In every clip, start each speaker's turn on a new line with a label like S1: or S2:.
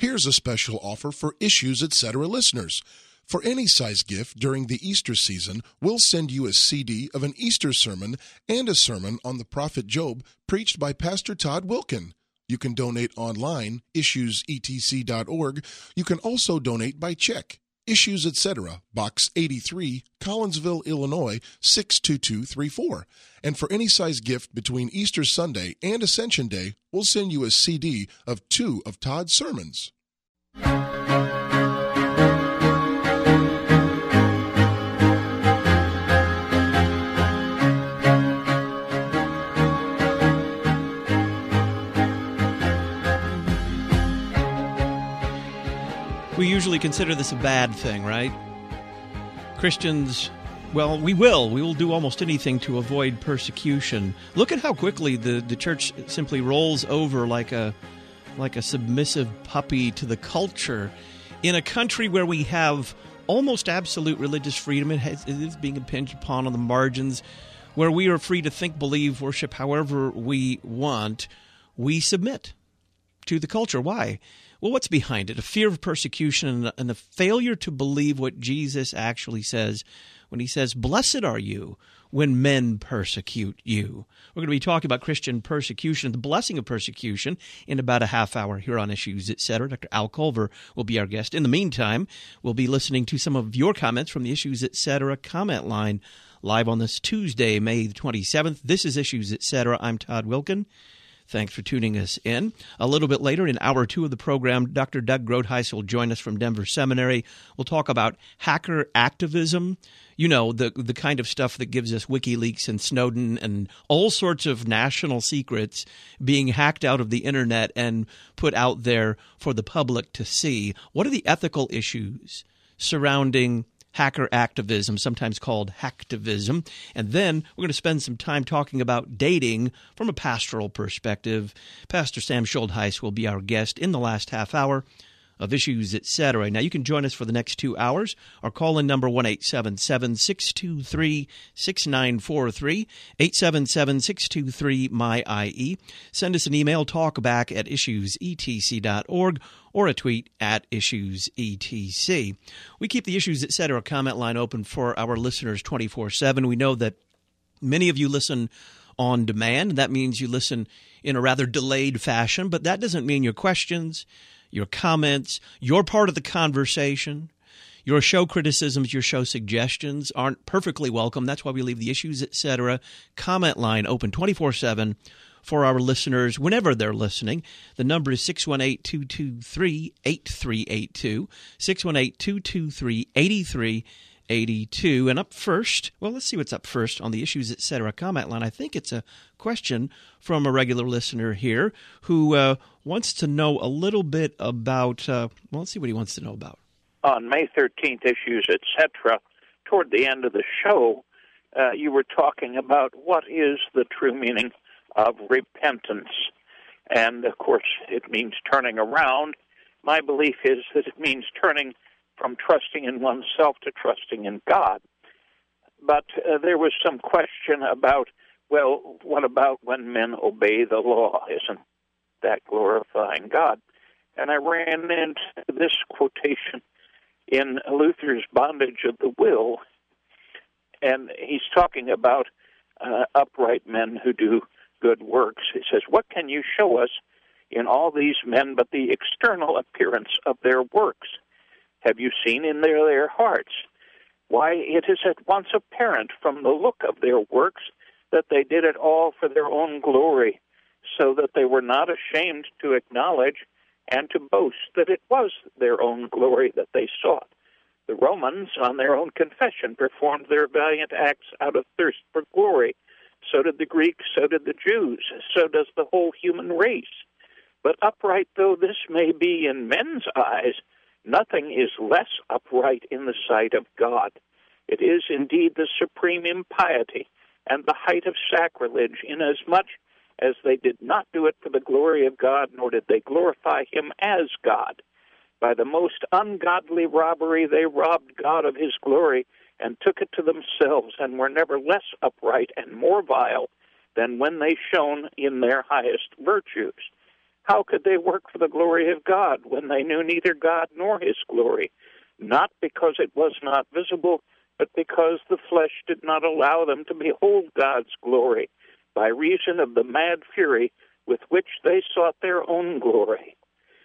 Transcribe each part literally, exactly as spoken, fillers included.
S1: Here's a special offer for Issues Etc. listeners. For any size gift during the Easter season, we'll send you a C D of an Easter sermon and a sermon on the prophet Job preached by Pastor Todd Wilken. You can donate online, issues e t c dot org. You can also donate by check. Issues Etc., Box eighty-three, Collinsville, Illinois, six two two three four. And for any size gift between Easter Sunday and Ascension Day, we'll send you a C D of two of Todd's sermons.
S2: We usually consider this a bad thing, right? Christians, well, we will. We will do almost anything to avoid persecution. Look at how quickly the, the church simply rolls over like a like a submissive puppy to the culture. In a country where we have almost absolute religious freedom, it, has, it is being impinged upon on the margins, where we are free to think, believe, worship however we want, we submit to the culture. Why? Well, what's behind it? A fear of persecution and a failure to believe what Jesus actually says when he says, "Blessed are you when men persecute you." We're going to be talking about Christian persecution, the blessing of persecution, in about a half hour here on Issues Etc. Doctor Al Culver will be our guest. In the meantime, we'll be listening to some of your comments from the Issues Etc. comment line live on this Tuesday, May the twenty-seventh. This is Issues Etc. I'm Todd Wilken. Thanks for tuning us in. A little bit later, in hour two of the program, Doctor Doug Groothuis will join us from Denver Seminary. We'll talk about hacker activism. You know, the the kind of stuff that gives us WikiLeaks and Snowden and all sorts of national secrets being hacked out of the internet and put out there for the public to see. What are the ethical issues surrounding hacker activism, sometimes called hacktivism? And then we're going to spend some time talking about dating from a pastoral perspective. Pastor Sam Schultheis will be our guest in the last half hour of Issues Etc. Now, you can join us for the next two hours. Our call-in number, one eight seven seven, six two three, six nine four three, eight seven seven, six two three, M Y I E. Send us an email, talkback at issues e t c dot org, or a tweet at IssuesETC. We keep the Issues Etc. comment line open for our listeners twenty-four seven. We know that many of you listen on demand. That means you listen in a rather delayed fashion, but that doesn't mean your questions, your comments, your part of the conversation, your show criticisms, your show suggestions aren't perfectly welcome. That's why we leave the Issues Etc. comment line open twenty-four seven for our listeners whenever they're listening. The number is six one eight, two two three, eight three eight two, six one eight, two two three, eight three eight two. And up first, well, let's see what's up first on the Issues Etc. comment line. I think it's a question from a regular listener here who uh, wants to know a little bit about, uh, well, let's see what he wants to know about.
S3: On May thirteenth, Issues Etc., toward the end of the show, uh, you were talking about what is the true meaning of repentance. And, of course, it means turning around. My belief is that it means turning from trusting in oneself to trusting in God. But uh, there was some question about, well, what about when men obey the law? Isn't that glorifying God? And I ran into this quotation in Luther's Bondage of the Will, and he's talking about uh, upright men who do good works. He says, "What can you show us in all these men but the external appearance of their works? Have you seen in their, their hearts? Why, it is at once apparent from the look of their works that they did it all for their own glory, so that they were not ashamed to acknowledge and to boast that it was their own glory that they sought. The Romans, on their own confession, performed their valiant acts out of thirst for glory. So did the Greeks, so did the Jews, so does the whole human race. But upright though this may be in men's eyes, nothing is less upright in the sight of God. It is indeed the supreme impiety and the height of sacrilege, inasmuch as they did not do it for the glory of God, nor did they glorify him as God. By the most ungodly robbery they robbed God of his glory and took it to themselves, and were never less upright and more vile than when they shone in their highest virtues. How could they work for the glory of God when they knew neither God nor his glory? Not because it was not visible, but because the flesh did not allow them to behold God's glory, by reason of the mad fury with which they sought their own glory.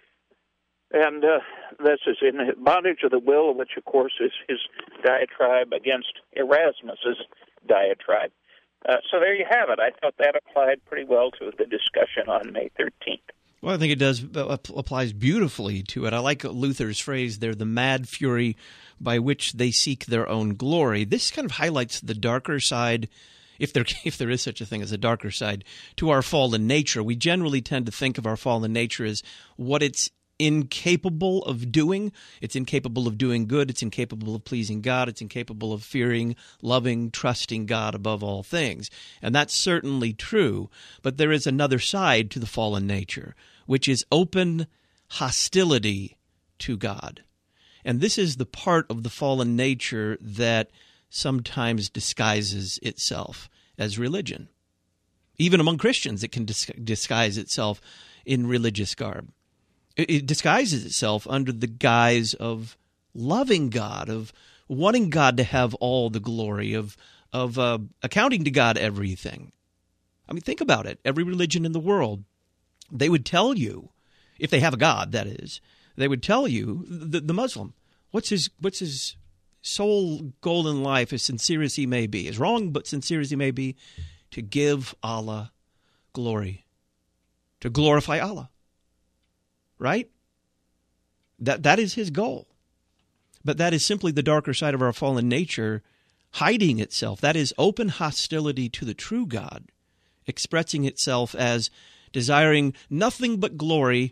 S3: And uh, this is in Bondage of the Will, which, of course, is his diatribe against Erasmus's diatribe. Uh, so there you have it. I thought that applied pretty well to the discussion on May thirteenth.
S2: Well, I think it does uh, applies beautifully to it. I like Luther's phrase there, the mad fury by which they seek their own glory. This kind of highlights the darker side, if there if there is such a thing as a darker side, to our fallen nature. We generally tend to think of our fallen nature as what it's incapable of doing. It's incapable of doing good. It's incapable of pleasing God. It's incapable of fearing, loving, trusting God above all things. And that's certainly true. But there is another side to the fallen nature, which is open hostility to God. And this is the part of the fallen nature that sometimes disguises itself as religion. Even among Christians, it can dis- disguise itself in religious garb. It disguises itself under the guise of loving God, of wanting God to have all the glory, of of uh, accounting to God everything. I mean, think about it. Every religion in the world, they would tell you, if they have a God, that is, they would tell you, the, the Muslim, what's his what's his sole goal in life, as sincere as he may be, as wrong but sincere as he may be, to give Allah glory, to glorify Allah. Right? That that is his goal. But that is simply the darker side of our fallen nature hiding itself. That is open hostility to the true God, expressing itself as desiring nothing but glory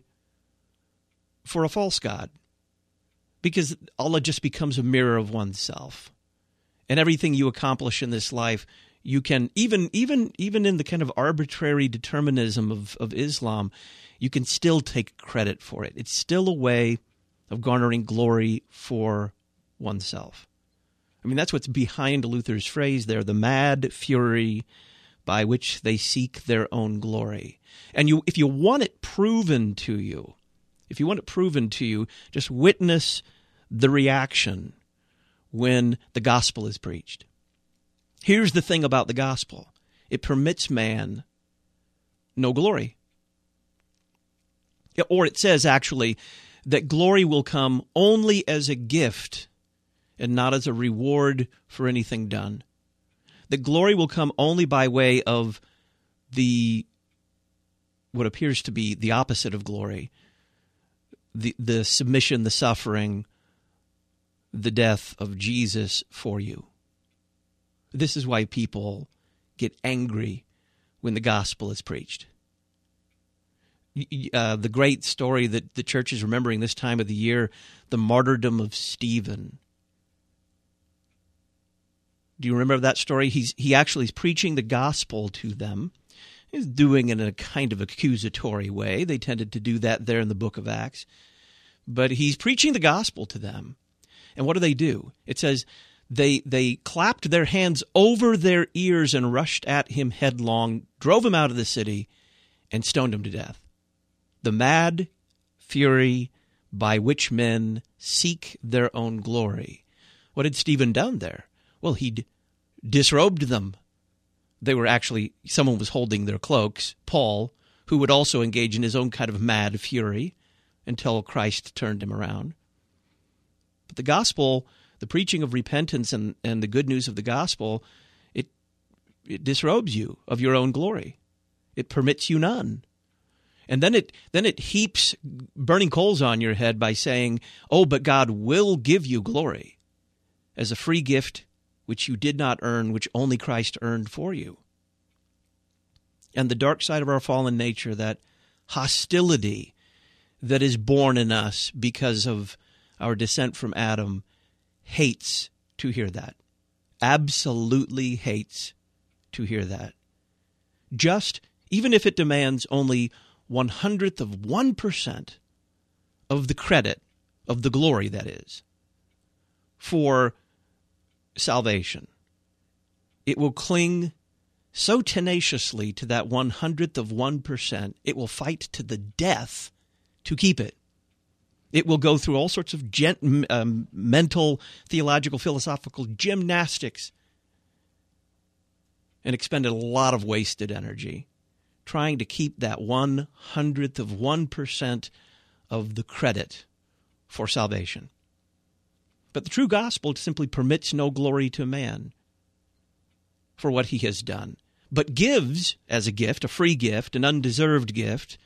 S2: for a false God. Because Allah just becomes a mirror of oneself. And everything you accomplish in this life, you can, even even even in the kind of arbitrary determinism of, of Islam, you can still take credit for it. It's still a way of garnering glory for oneself. I mean, that's what's behind Luther's phrase there, the mad fury by which they seek their own glory. And you, if you want it proven to you, if you want it proven to you, just witness the reaction when the gospel is preached. Here's the thing about the gospel. It permits man no glory. Or it says, actually, that glory will come only as a gift and not as a reward for anything done. That glory will come only by way of the what appears to be the opposite of glory, the, the submission, the suffering, the death of Jesus for you. This is why people get angry when the gospel is preached. Uh, the great story that the church is remembering this time of the year, the martyrdom of Stephen. Do you remember that story? He's he actually is preaching the gospel to them. He's doing it in a kind of accusatory way. They tended to do that there in the book of Acts. But he's preaching the gospel to them. And what do they do? It says they they clapped their hands over their ears and rushed at him headlong, drove him out of the city, and stoned him to death. The mad fury by which men seek their own glory. What had Stephen done there? Well, he'd disrobed them. They were actually, someone was holding their cloaks, Paul, who would also engage in his own kind of mad fury until Christ turned him around. But the gospel, the preaching of repentance and, and the good news of the gospel, it, it disrobes you of your own glory. It permits you none. And then it then it heaps burning coals on your head by saying, oh, but God will give you glory as a free gift which you did not earn, which only Christ earned for you. And the dark side of our fallen nature, that hostility that is born in us because of our descent from Adam, hates to hear that. Absolutely hates to hear that. Just, even if it demands only one hundredth of one percent of the credit, of the glory, that is, for salvation. It will cling so tenaciously to that one hundredth of one percent, it will fight to the death to keep it. It will go through all sorts of gen- um, mental, theological, philosophical gymnastics and expend a lot of wasted energy trying to keep that one hundredth of one percent of the credit for salvation. But the true gospel simply permits no glory to man for what he has done, but gives as a gift, a free gift, an undeserved gift,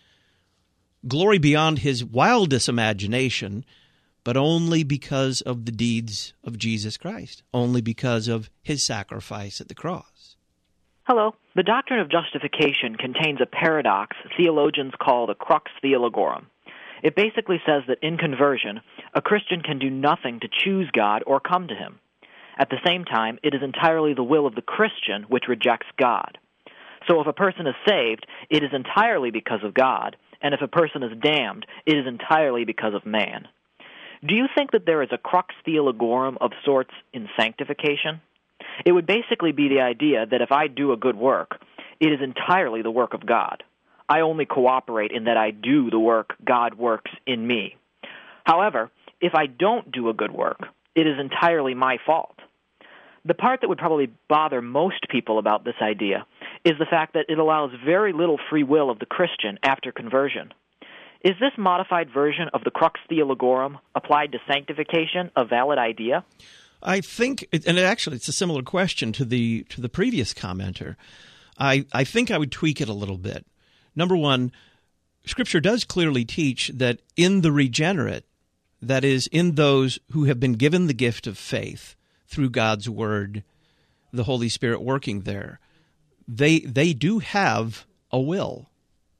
S2: glory beyond his wildest imagination, but only because of the deeds of Jesus Christ, only because of his sacrifice at the cross.
S4: Hello. The doctrine of justification contains a paradox theologians call the crux theologorum. It basically says that in conversion, a Christian can do nothing to choose God or come to him. At the same time, it is entirely the will of the Christian which rejects God. So if a person is saved, it is entirely because of God, and if a person is damned, it is entirely because of man. Do you think that there is a crux theologorum of sorts in sanctification? It would basically be the idea that if I do a good work, it is entirely the work of God. I only cooperate in that I do the work God works in me. However, if I don't do a good work, it is entirely my fault. The part that would probably bother most people about this idea is the fact that it allows very little free will of the Christian after conversion. Is this modified version of the crux theologorum applied to sanctification a valid idea?
S2: I think, and actually it's a similar question to the to the previous commenter. I, I think I would tweak it a little bit. Number one, Scripture does clearly teach that in the regenerate, that is, in those who have been given the gift of faith through God's Word, the Holy Spirit working there, they they do have a will.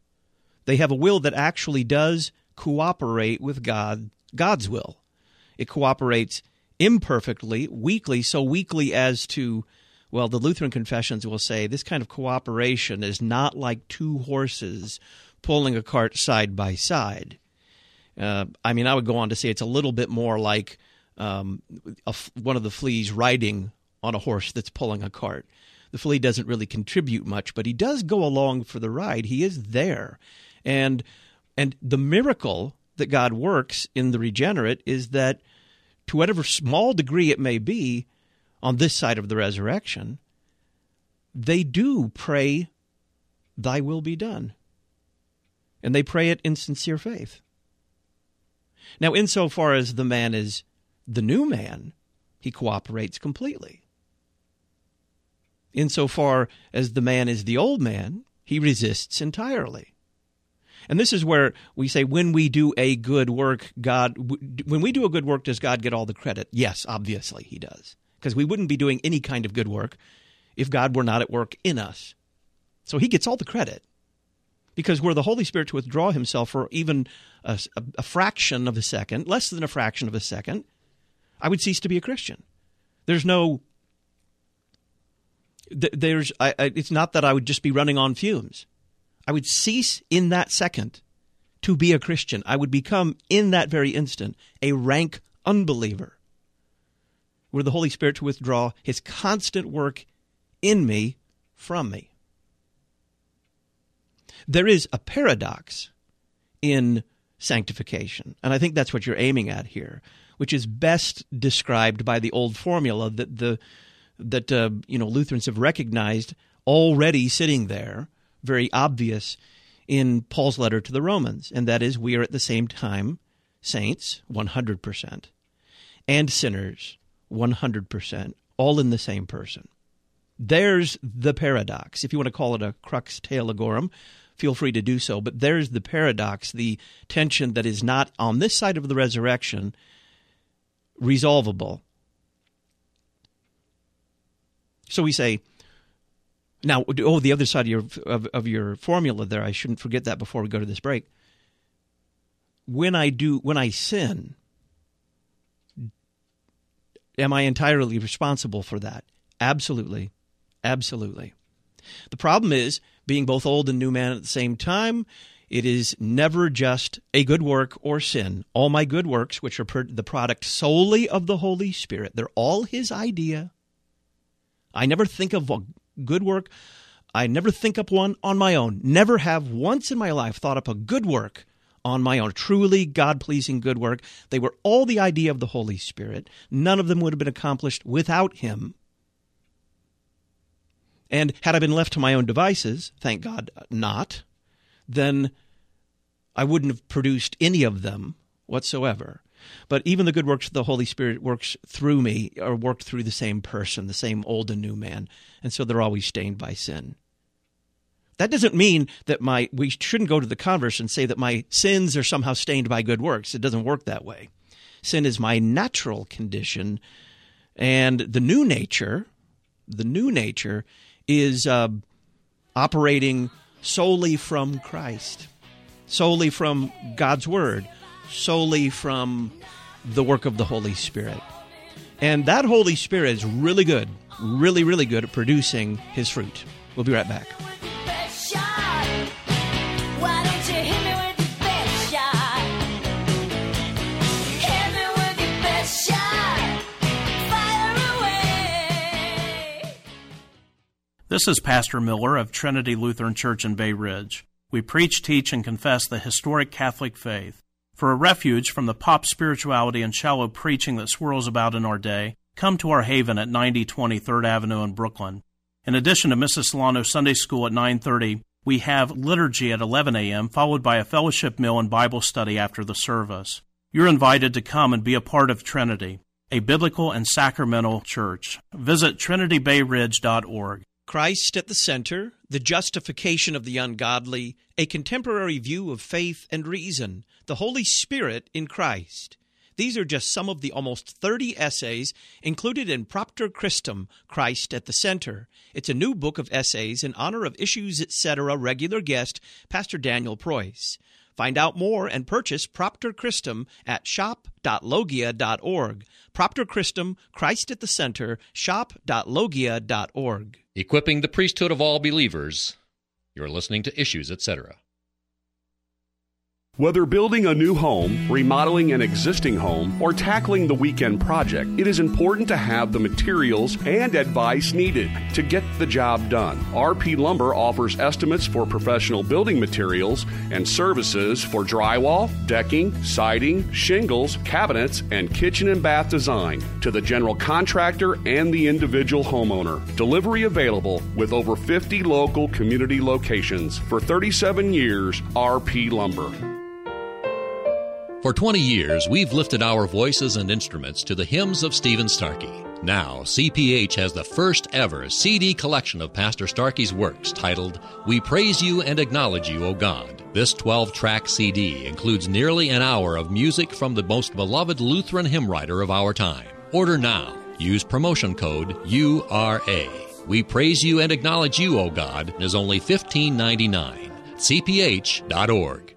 S2: They have a will that actually does cooperate with God, God's will. It cooperates imperfectly, weakly, so weakly as to, well, the Lutheran confessions will say this kind of cooperation is not like two horses pulling a cart side by side. Uh, I mean, I would go on to say it's a little bit more like um, a, one of the fleas riding on a horse that's pulling a cart. The flea doesn't really contribute much, but he does go along for the ride. He is there. And and the miracle that God works in the regenerate is that to whatever small degree it may be on this side of the resurrection, they do pray, thy will be done. And they pray it in sincere faith. Now, insofar as the man is the new man, he cooperates completely. Insofar as the man is the old man, he resists entirely. And this is where we say when we do a good work, God, when we do a good work, does God get all the credit? Yes, obviously he does. Because we wouldn't be doing any kind of good work if God were not at work in us. So he gets all the credit. Because were the Holy Spirit to withdraw himself for even a, a, a fraction of a second, less than a fraction of a second, I would cease to be a Christian. There's no, th- there's, I, I, it's not that I would just be running on fumes. I would cease in that second to be a Christian. I would become, in that very instant, a rank unbeliever. Were the Holy Spirit to withdraw his constant work in me from me. There is a paradox in sanctification, and I think that's what you're aiming at here, which is best described by the old formula that the that uh, you know Lutherans have recognized already sitting there, very obvious in Paul's letter to the Romans, and that is we are at the same time saints, one hundred percent, and sinners, one hundred percent, all in the same person. There's the paradox. If you want to call it a crux theologorum, feel free to do so. But there's the paradox, the tension that is not on this side of the resurrection resolvable. So we say, now, oh, the other side of your of, of your formula there, I shouldn't forget that before we go to this break. When I do, when I sin, am I entirely responsible for that? Absolutely. Absolutely. The problem is, being both old and new man at the same time, it is never just a good work or sin. All my good works, which are per- the product solely of the Holy Spirit, they're all his idea. I never think of a good work I never think up one on my own. Never have once in my life thought up a good work on my own, truly God-pleasing good work. They were all the idea of the Holy Spirit. None of them would have been accomplished without him. And had I been left to my own devices, thank God not, then I wouldn't have produced any of them whatsoever. But even the good works of the Holy Spirit works through me, or worked through the same person, the same old and new man, and so they're always stained by sin. That doesn't mean that my we shouldn't go to the converse and say that my sins are somehow stained by good works. It doesn't work that way. Sin is my natural condition, and the new nature, the new nature is uh, operating solely from Christ, solely from God's Word, solely from the work of the Holy Spirit. And that Holy Spirit is really good, really, really good at producing his fruit. We'll be right back.
S5: This is Pastor Miller of Trinity Lutheran Church in Bay Ridge. We preach, teach, and confess the historic Catholic faith. For a refuge from the pop spirituality and shallow preaching that swirls about in our day, come to our haven at ninety twenty third Avenue in Brooklyn. In addition to Missus Solano's Sunday School at nine thirty, we have liturgy at eleven a.m., followed by a fellowship meal and Bible study after the service. You're invited to come and be a part of Trinity, a biblical and sacramental church. Visit trinity bay ridge dot org.
S2: Christ at the center, the justification of the ungodly, a contemporary view of faith and reason, the Holy Spirit in Christ. These are just some of the almost thirty essays included in Propter Christum, Christ at the Center. It's a new book of essays in honor of Issues Etc. regular guest, Pastor Daniel Preuss. Find out more and purchase Propter Christum at shop dot logia dot org. Propter Christum, Christ at the Center, shop dot logia dot org.
S6: Equipping the priesthood of all believers. You're listening to Issues Etc.
S7: Whether building a new home, remodeling an existing home, or tackling the weekend project, it is important to have the materials and advice needed to get the job done. R P Lumber offers estimates for professional building materials and services for drywall, decking, siding, shingles, cabinets, and kitchen and bath design to the general contractor and the individual homeowner. Delivery available with over fifty local community locations. For thirty-seven years, R P Lumber.
S6: For twenty years, we've lifted our voices and instruments to the hymns of Stephen Starkey. Now, C P H has the first ever C D collection of Pastor Starkey's works titled, We Praise You and Acknowledge You, O God. This twelve-track C D includes nearly an hour of music from the most beloved Lutheran hymn writer of our time. Order now. Use promotion code U R A. We Praise You and Acknowledge You, O God is only fifteen ninety-nine. C P H dot org.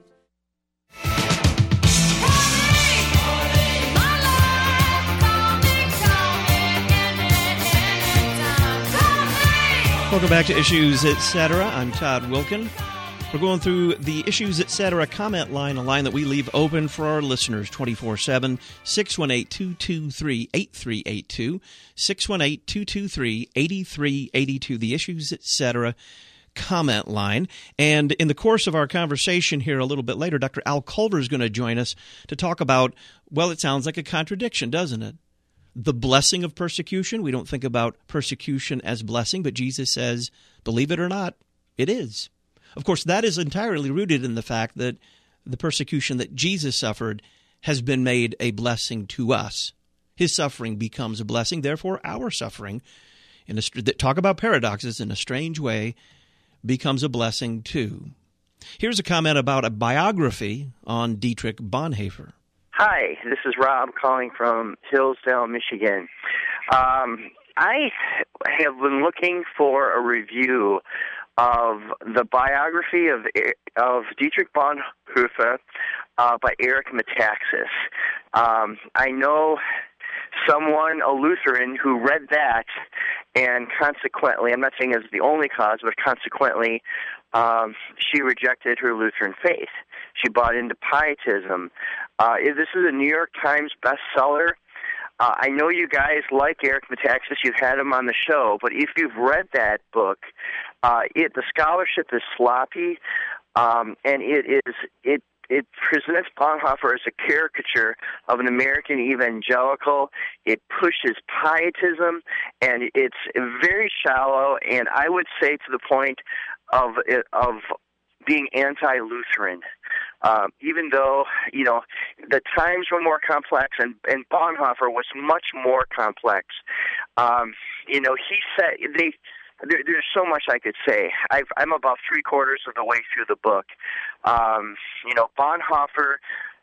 S2: Welcome back to Issues Etc. I'm Todd Wilkin. We're going through the Issues Etc. comment line, a line that we leave open for our listeners twenty-four seven, six one eight, two two three, eight three eight two, six one eight, two two three, eight three eight two, the Issues Etc. comment line. And in the course of our conversation here a little bit later, Doctor Al Culver is going to join us to talk about, well, it sounds like a contradiction, doesn't it? The blessing of persecution. We don't think about persecution as blessing, but Jesus says, believe it or not, it is. Of course, that is entirely rooted in the fact that the persecution that Jesus suffered has been made a blessing to us. His suffering becomes a blessing, therefore our suffering, in a, talk about paradoxes, in a strange way, becomes a blessing too. Here's a comment about a biography on Dietrich Bonhoeffer.
S8: Hi, this is Rob calling from Hillsdale, Michigan. Um, I have been looking for a review of the biography of of Dietrich Bonhoeffer uh, by Eric Metaxas. Um, I know someone, a Lutheran, who read that, and consequently, I'm not saying it's the only cause, but consequently, um, she rejected her Lutheran faith. She bought into pietism. Uh, this is a New York Times bestseller. Uh, I know you guys like Eric Metaxas. You've had him on the show, but if you've read that book, uh, it the scholarship is sloppy, um, and it is it. It presents Bonhoeffer as a caricature of an American evangelical. It pushes pietism, and it's very shallow, and I would say to the point of of being anti-Lutheran. Uh, even though, you know, the times were more complex, and, and Bonhoeffer was much more complex. Um, you know, he said they. There, there's so much I could say. I've, I'm about three quarters of the way through the book. Um, you know, Bonhoeffer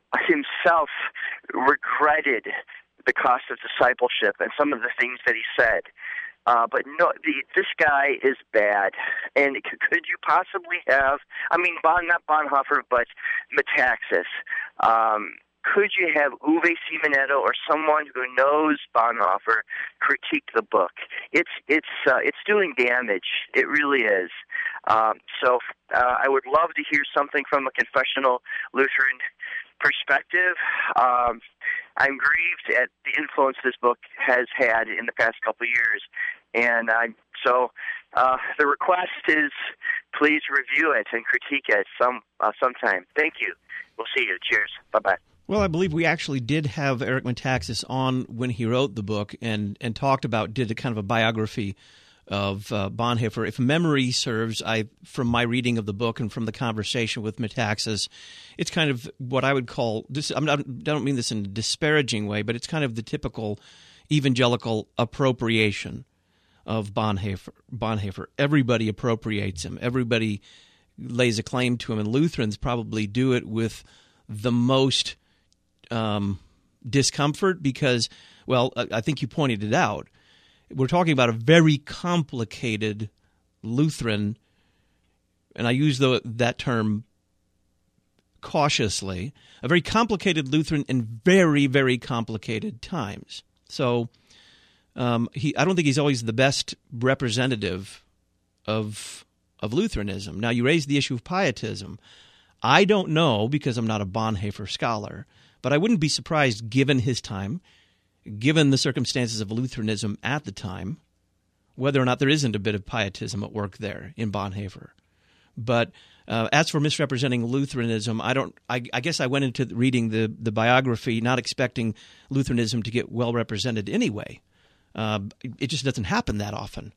S8: himself regretted the cost of discipleship and some of the things that he said. Uh, but no, the, this guy is bad. And could you possibly have, I mean, Bon, not Bonhoeffer, but Metaxas. Um, could you have Uwe Simonetto or someone who knows Bonhoeffer critique the book? It's it's uh, it's doing damage. It really is. Um, so uh, I would love to hear something from a confessional Lutheran perspective. Um, I'm grieved at the influence this book has had in the past couple of years, and I, so uh, the request is please review it and critique it some uh, sometime. Thank you. We'll see you. Cheers. Bye bye.
S2: Well, I believe we actually did have Eric Metaxas on when he wrote the book and, and talked about, did a kind of a biography of uh, Bonhoeffer. If memory serves, I from my reading of the book and from the conversation with Metaxas, it's kind of what I would call this. I'm not, I don't mean this in a disparaging way, but it's kind of the typical evangelical appropriation of Bonhoeffer. Bonhoeffer. Everybody appropriates him. Everybody lays a claim to him, and Lutherans probably do it with the most um, discomfort because, well, I think you pointed it out. We're talking about a very complicated Lutheran, and I use the, that term cautiously, a very complicated Lutheran in very, very complicated times. So um, he, I don't think he's always the best representative of of Lutheranism. Now, you raised the issue of pietism. I don't know, because I'm not a Bonhoeffer scholar, but I wouldn't be surprised, given his time, given the circumstances of Lutheranism at the time, whether or not there isn't a bit of pietism at work there in Bonhoeffer. But uh, as for misrepresenting Lutheranism, I don't. I, I guess I went into reading the, the biography not expecting Lutheranism to get well represented anyway. Uh, it just doesn't happen that often.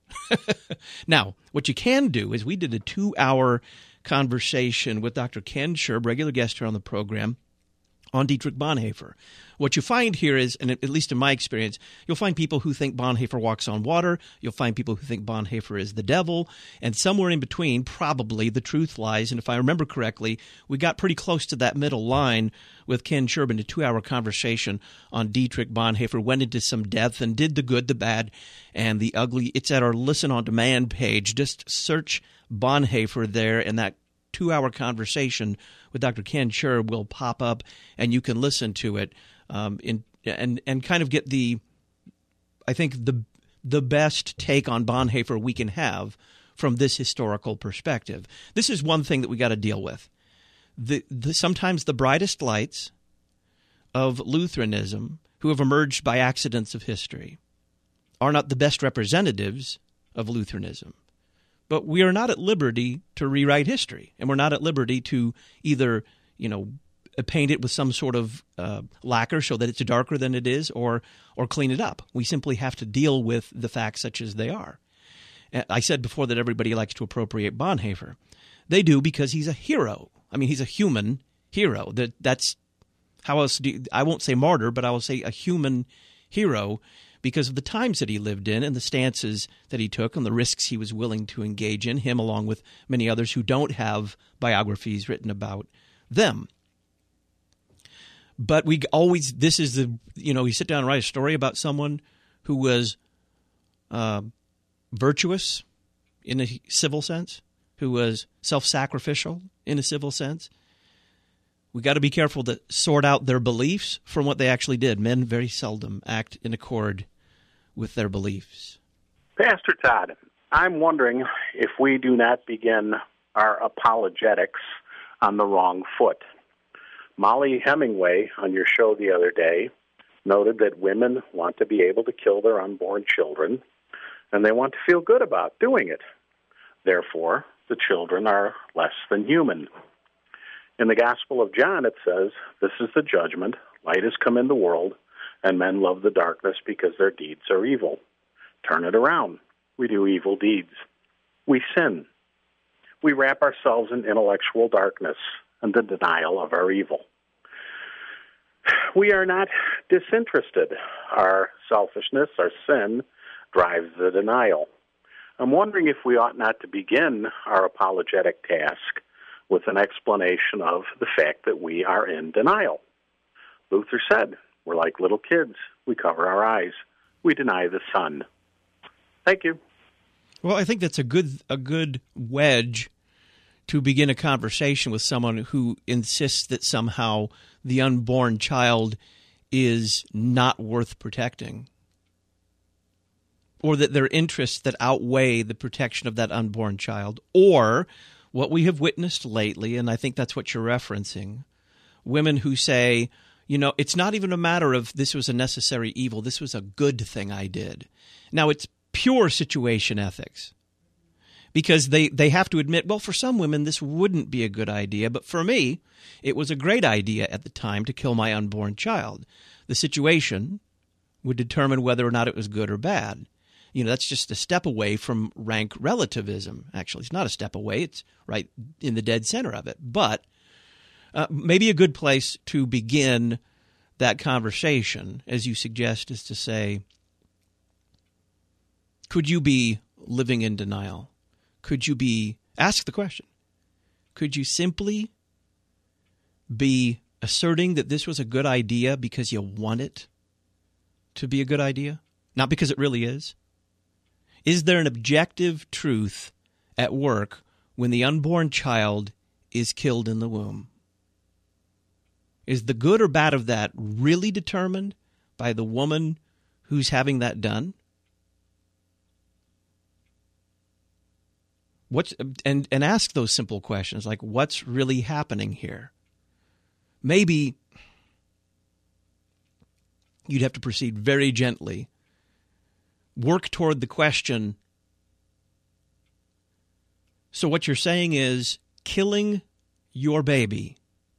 S2: Now, what you can do is we did a two-hour conversation with Doctor Ken Scherb, regular guest here on the program, on Dietrich Bonhoeffer. What you find here is, and at least in my experience, you'll find people who think Bonhoeffer walks on water, you'll find people who think Bonhoeffer is the devil, and somewhere in between, probably, the truth lies. And if I remember correctly, we got pretty close to that middle line with Ken Scherb in a two-hour conversation on Dietrich Bonhoeffer, went into some depth and did the good, the bad, and the ugly. It's at our Listen on Demand page. Just search Bonhoeffer there, and that two-hour conversation with Doctor Ken Scherb will pop up, and you can listen to it um, in and and kind of get the, I think, the the best take on Bonhoeffer we can have from this historical perspective. This is one thing that we got to deal with. The, the sometimes the brightest lights of Lutheranism, who have emerged by accidents of history, are not the best representatives of Lutheranism. But we are not at liberty to rewrite history, and we're not at liberty to either, you know, paint it with some sort of uh, lacquer so that it's darker than it is, or or clean it up. We simply have to deal with the facts such as they are. I said before that everybody likes to appropriate Bonhoeffer. They do because he's a hero. I mean, he's a human hero. That that's how else do you, I won't say martyr, but I will say a human hero, because of the times that he lived in and the stances that he took and the risks he was willing to engage in, him along with many others who don't have biographies written about them. But we always, this is the, you know, you sit down and write a story about someone who was uh, virtuous in a civil sense, who was self-sacrificial in a civil sense. We got to be careful to sort out their beliefs from what they actually did. Men very seldom act in accord with their beliefs.
S9: Pastor Todd, I'm wondering if we do not begin our apologetics on the wrong foot. Molly Hemingway, on your show the other day, noted that women want to be able to kill their unborn children, and they want to feel good about doing it. Therefore, the children are less than human. In the Gospel of John, it says, "This is the judgment. Light has come in the world, and men love the darkness because their deeds are evil." Turn it around. We do evil deeds. We sin. We wrap ourselves in intellectual darkness and the denial of our evil. We are not disinterested. Our selfishness, our sin, drives the denial. I'm wondering if we ought not to begin our apologetic task with an explanation of the fact that we are in denial. Luther said, we're like little kids. We cover our eyes. We deny the sun. Thank you.
S2: Well, I think that's a good a good wedge to begin a conversation with someone who insists that somehow the unborn child is not worth protecting, or that there are interests that outweigh the protection of that unborn child, or what we have witnessed lately, and I think that's what you're referencing, women who say, you know, it's not even a matter of this was a necessary evil, this was a good thing I did. Now, it's pure situation ethics, because they, they have to admit, well, for some women, this wouldn't be a good idea, but for me, it was a great idea at the time to kill my unborn child. The situation would determine whether or not it was good or bad. You know, that's just a step away from rank relativism. Actually, it's not a step away. It's right in the dead center of it. But uh, maybe a good place to begin that conversation, as you suggest, is to say, could you be living in denial? Could you be, ask the question, could you simply be asserting that this was a good idea because you want it to be a good idea, not because it really is? Is there an objective truth at work when the unborn child is killed in the womb? Is the good or bad of that really determined by the woman who's having that done? What's and, and ask those simple questions like, what's really happening here? Maybe you'd have to proceed very gently. Work toward the question. So what you're saying is killing your baby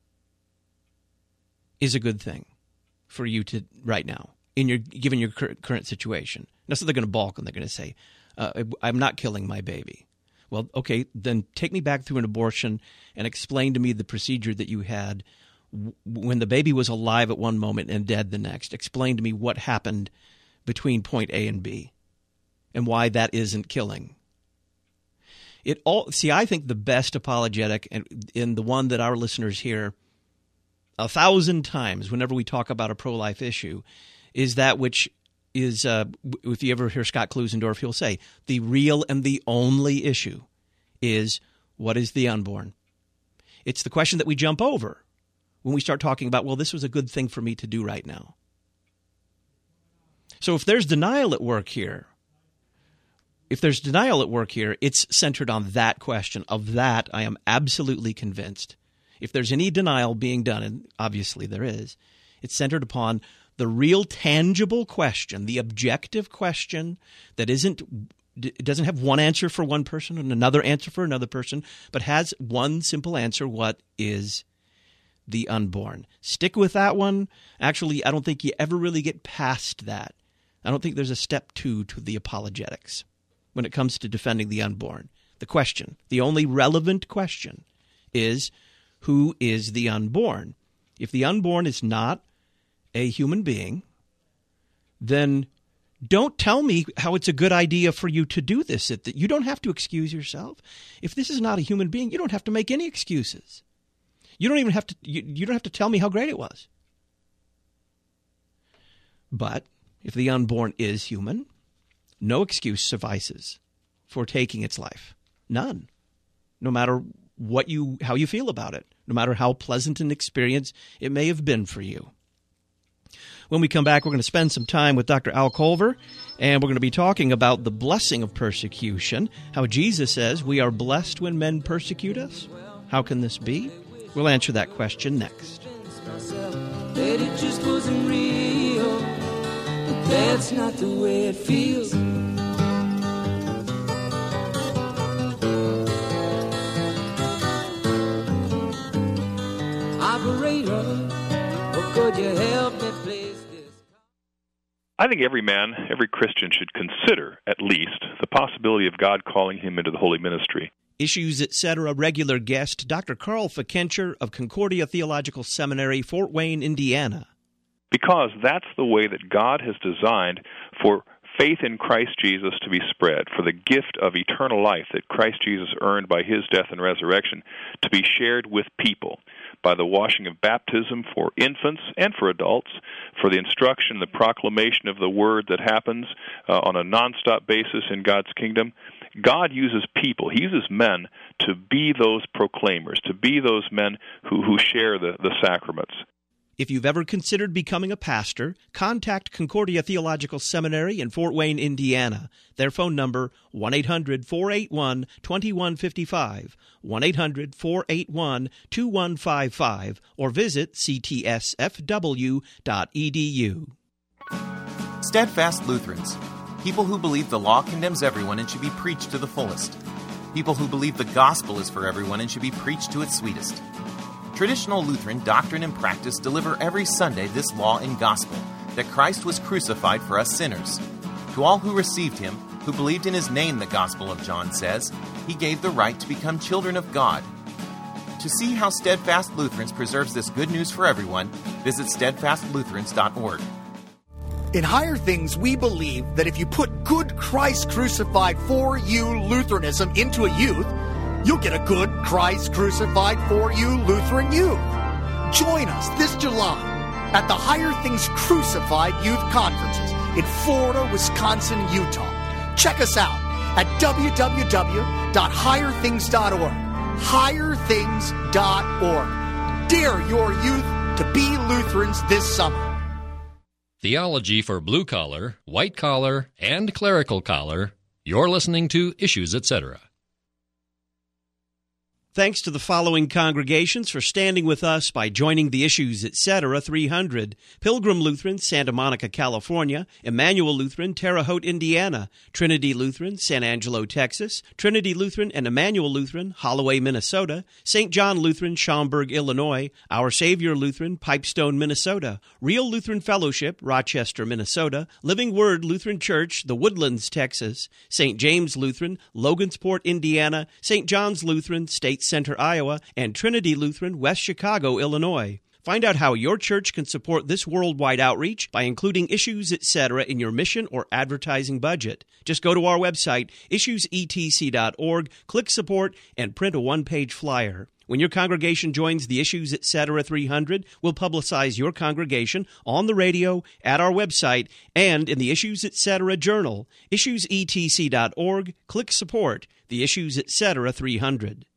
S2: is a good thing for you to right now, in your given your current situation. Now, so they're going to balk and they're going to say, uh, I'm not killing my baby. Well, okay, then take me back through an abortion and explain to me the procedure that you had when the baby was alive at one moment and dead the next. Explain to me what happened between point A and B and why that isn't killing. It all see, I think the best apologetic, and in the one that our listeners hear a thousand times whenever we talk about a pro-life issue, is that which is, uh, if you ever hear Scott Klusendorf, he'll say, the real and the only issue is, what is the unborn? It's the question that we jump over when we start talking about, well, this was a good thing for me to do right now. So if there's denial at work here, if there's denial at work here, it's centered on that question. Of that, I am absolutely convinced. If there's any denial being done, and obviously there is, it's centered upon the real tangible question, the objective question that isn't, it doesn't have one answer for one person and another answer for another person, but has one simple answer: what is the unborn? Stick with that one. Actually, I don't think you ever really get past that. I don't think there's a step two to the apologetics when it comes to defending the unborn. The question, the only relevant question, is who is the unborn? If the unborn is not a human being, then don't tell me how it's a good idea for you to do this. You don't have to excuse yourself. If this is not a human being, you don't have to make any excuses. You don't even have to, you, you don't have to tell me how great it was. But if the unborn is human, no excuse suffices for taking its life. None. No matter what you, how you feel about it, no matter how pleasant an experience it may have been for you. When we come back, we're going to spend some time with Doctor Al Culver, and we're going to be talking about the blessing of persecution, how Jesus says we are blessed when men persecute us. How can this be? We'll answer that question next.
S10: That it just wasn't real. That's not the way it feels. Operator, oh, could you help me place this?
S11: I think every man, every Christian should consider, at least, the possibility of God calling him into the holy ministry.
S2: Issues, et cetera regular guest, Doctor Carl Fikencher of Concordia Theological Seminary, Fort Wayne, Indiana.
S11: Because that's the way that God has designed for faith in Christ Jesus to be spread, for the gift of eternal life that Christ Jesus earned by his death and resurrection to be shared with people by the washing of baptism for infants and for adults, for the instruction, the proclamation of the word that happens uh, on a nonstop basis in God's kingdom. God uses people, he uses men to be those proclaimers, to be those men who, who share the, the sacraments.
S2: If you've ever considered becoming a pastor, contact Concordia Theological Seminary in Fort Wayne, Indiana. Their phone number, one eight hundred, four eight one, two one five five, one eight hundred, four eight one, two one five five, or visit c t s f w dot e d u.
S12: Steadfast Lutherans, people who believe the law condemns everyone and should be preached to the fullest. People who believe the gospel is for everyone and should be preached to its sweetest. Traditional Lutheran doctrine and practice deliver every Sunday this law and gospel, that Christ was crucified for us sinners. To all who received him, who believed in his name, the Gospel of John says, he gave the right to become children of God. To see how Steadfast Lutherans preserves this good news for everyone, visit steadfast lutherans dot org.
S13: In Higher Things, we believe that if you put good Christ crucified for you Lutheranism into a youth, you'll get a good Christ crucified for you Lutheran youth. Join us this July at the Higher Things Crucified Youth Conferences in Florida, Wisconsin, and Utah. Check us out at w w w dot higher things dot org. higher things dot org. Dare your youth to be Lutherans this summer.
S6: Theology for blue collar, white collar, and clerical collar. You're listening to Issues, et cetera.
S2: Thanks to the following congregations for standing with us by joining the Issues, et cetera three hundred. Pilgrim Lutheran, Santa Monica, California. Emmanuel Lutheran, Terre Haute, Indiana. Trinity Lutheran, San Angelo, Texas. Trinity Lutheran and Emmanuel Lutheran, Holloway, Minnesota. Saint John Lutheran, Schaumburg, Illinois. Our Savior Lutheran, Pipestone, Minnesota. Real Lutheran Fellowship, Rochester, Minnesota. Living Word Lutheran Church, The Woodlands, Texas. Saint James Lutheran, Logansport, Indiana. Saint John's Lutheran, State Center, Iowa, and Trinity Lutheran, West Chicago, Illinois. Find out how your church can support this worldwide outreach by including Issues, et cetera in your mission or advertising budget. Just go to our website, issues e t c dot org, click Support, and print a one-page flyer. When your congregation joins the Issues, et cetera three hundred, we'll publicize your congregation on the radio, at our website, and in the Issues, et cetera journal. issues e t c dot org, click Support, the Issues, et cetera three hundred.